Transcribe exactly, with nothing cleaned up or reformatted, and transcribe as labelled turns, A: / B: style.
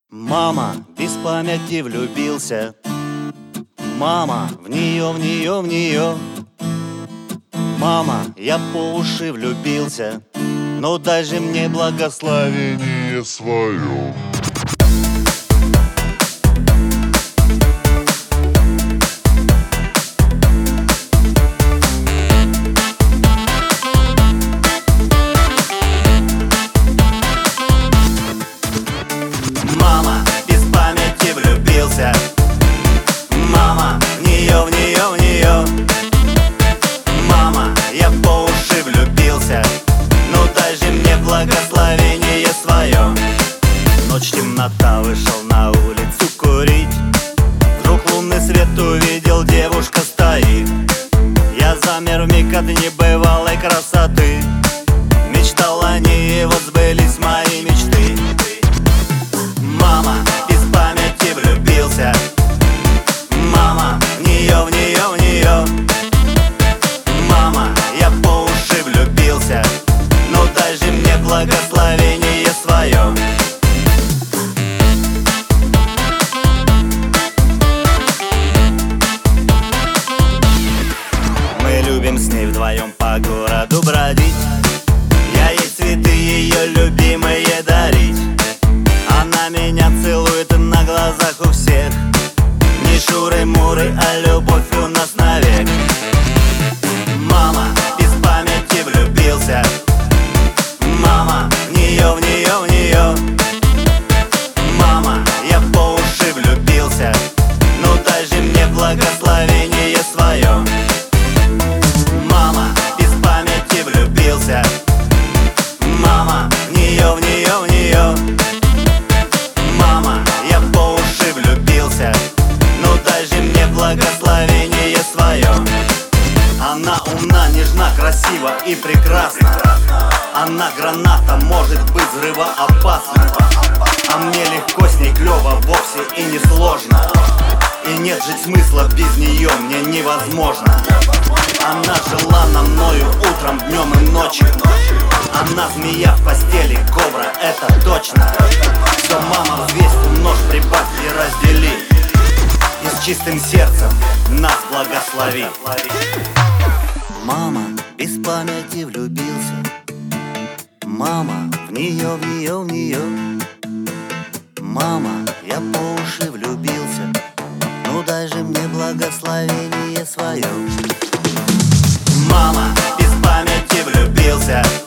A: Мама, без памяти влюбился. Мама, в нее, в нее, в нее. Мама, я по уши влюбился, но дай же мне благословение свое. Мама, без памяти влюбился. Мама, в нее, в нее, в нее. Мама, я по уши влюбился, ну дай же мне благословение свое. Ночь, темнота, вышел на улицу курить. Вдруг лунный свет увидел, девушка стоит. Я замер вмиг от небывалой красоты. Мечтал о ней, вот сбылись мои мечты. Мама, без памяти влюбился. Мама, в нее, в нее, в нее. Мама, я по уши влюбился, ну дай же мне благословение свое. Мы любим с ней вдвоем по городу бродить. Я ей цветы ее любимые дарить. Она меня целует на глазах у всех. Не шуры-муры, а любовь у нас навек. Мама, без памяти влюбился. Мама, в нее, в нее, в нее. Мама, я по уши влюбился, ну дай же мне благословение свое. Мама, без памяти влюбился. Мама, в нее, в нее, в нее. Мама, я по уши влюбился, ну дай же мне благословение свое. Она умна, нежна, красива и прекрасна. Она граната, может быть взрывоопасна. А мне легко с ней, клево, вовсе и не сложно. И нет жить смысла, без нее мне невозможно. Она желана мною утром, днем и ночью. Она змея в постели, кобра, это точно. Все, мама, взвесь, умножь, прибавь и раздели. И с чистым сердцем нас благослови. Мама, без памяти влюбился. Мама, в нее, в нее, в нее. Мама, я по уши влюбился, ну дай же мне благословение свое. Мама, без памяти влюбился.